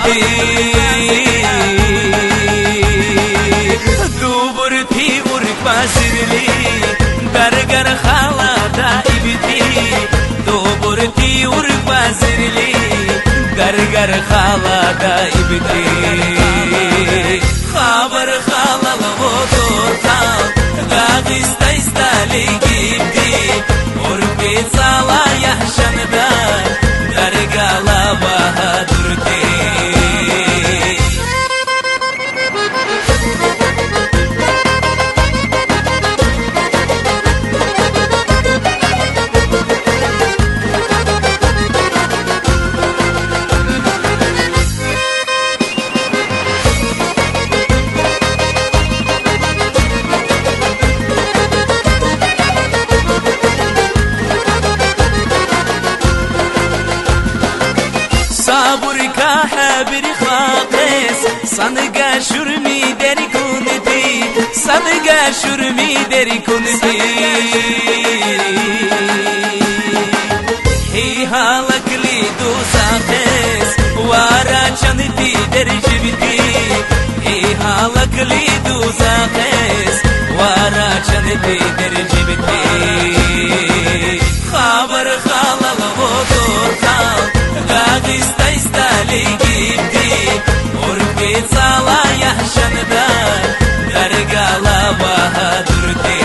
ibti duburti urk basirli gargar khala da ibti duburti urk basirli gargar khala da ibti khabar khala motor khal gagista istali ibti urki sala yahshanada gargala bahadurti sabur ka habir khaqis sanga shurmi deri kunti sanga shurmi deri kunti hi halak li du saqis wara chanti deri jibti hi halak li du saqis wara chanti deri jibti khabar khalal motor khal gagista istali gibti urki sala yahshanada gargala bahadurti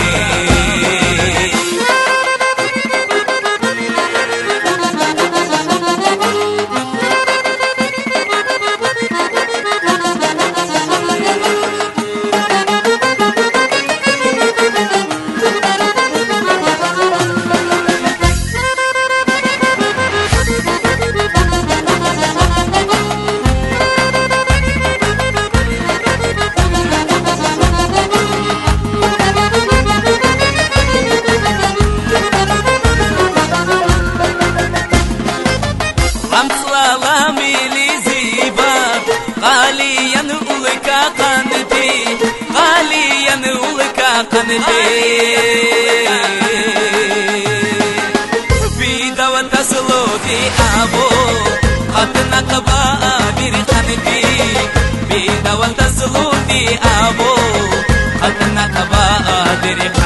bida wa tasloti abo khatna qabadir khanti bida wa tasloti abo khatna qabadir